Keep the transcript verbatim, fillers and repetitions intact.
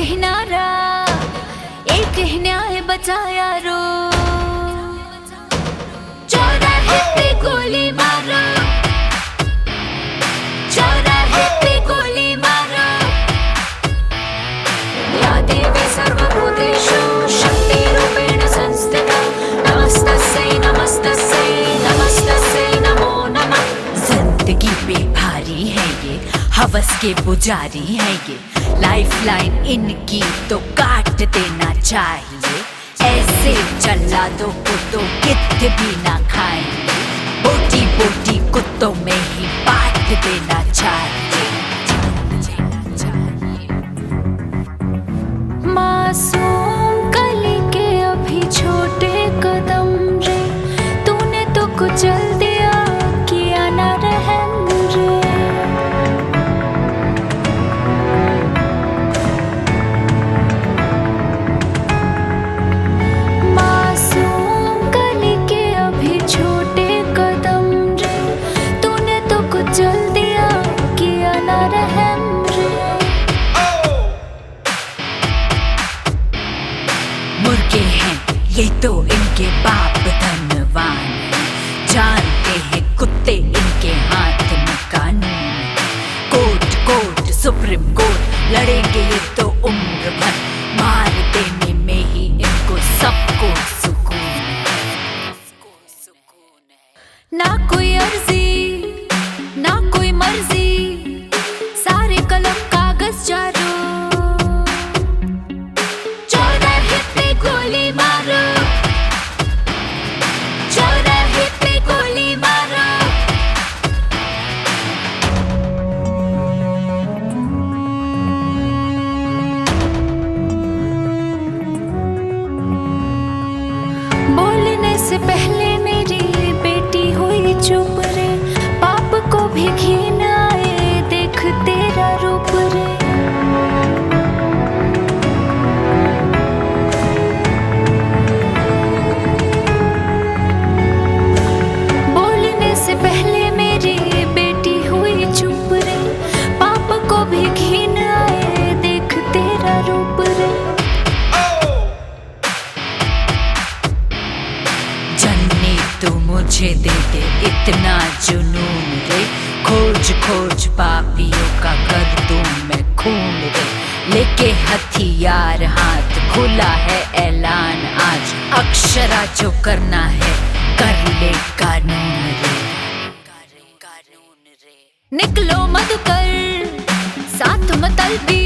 किनारा, एक न्याय बचाया रो। चौराहे पे गोली मारो, चौराहे पे गोली मारो। या देवी सर्वभूतेषु शक्तिरूपेण संस्थिता, नमस्तस्यै नमस्तस्यै नमस्तस्यै नमो नमः। जिंदगी पे भारी है ये, हवस के पुजारी है ये, लाइफ लाइन इनकी तो काट देना चाहिए। ऐसे जल्लादों को तो कित भी ना खाएंगे, बोटी बोटी कुत्तों में ही बांट देना चाहिए। मासूम कली के अभी छोटे कदम रे, तूने तो कुचल दिया, किया ना रहम रे। चल दिया, किया ना रहम रे। मुर्गे हैं ये तो इनके बाप धनवान हैं, जानते हैं कुत्ते इनके हाथ में कानून। कोर्ट कोर्ट सुप्रीम कोर्ट लड़ेंगे ये तो उम्र भर, मार देने में ही इनको सबको सुकून है। ना कोई अर्जी ना कोई मर्जी, सारे कलम कागज जारो। चौराहे पे गोली मारो, चौराहे पे गोली मारो। बोलने से पहले मेरी बेटी हुई चुप रे, को भी घिन आए देख तेरा रूप रे। बोलने से पहले मेरी बेटी हुई चुप रे, पाप को भी घिन आए देख तेरा रूप रे। जन्नी तू मुझे दे दे इतना जुनून रे, खोज खोज पापियों का कर दूं मैं खून रे। लेके हथियार हाथ खुला है ऐलान आज, अक्षरा जो करना है कर ले कानून रे। निकलो मधुकर साथ मतलबी,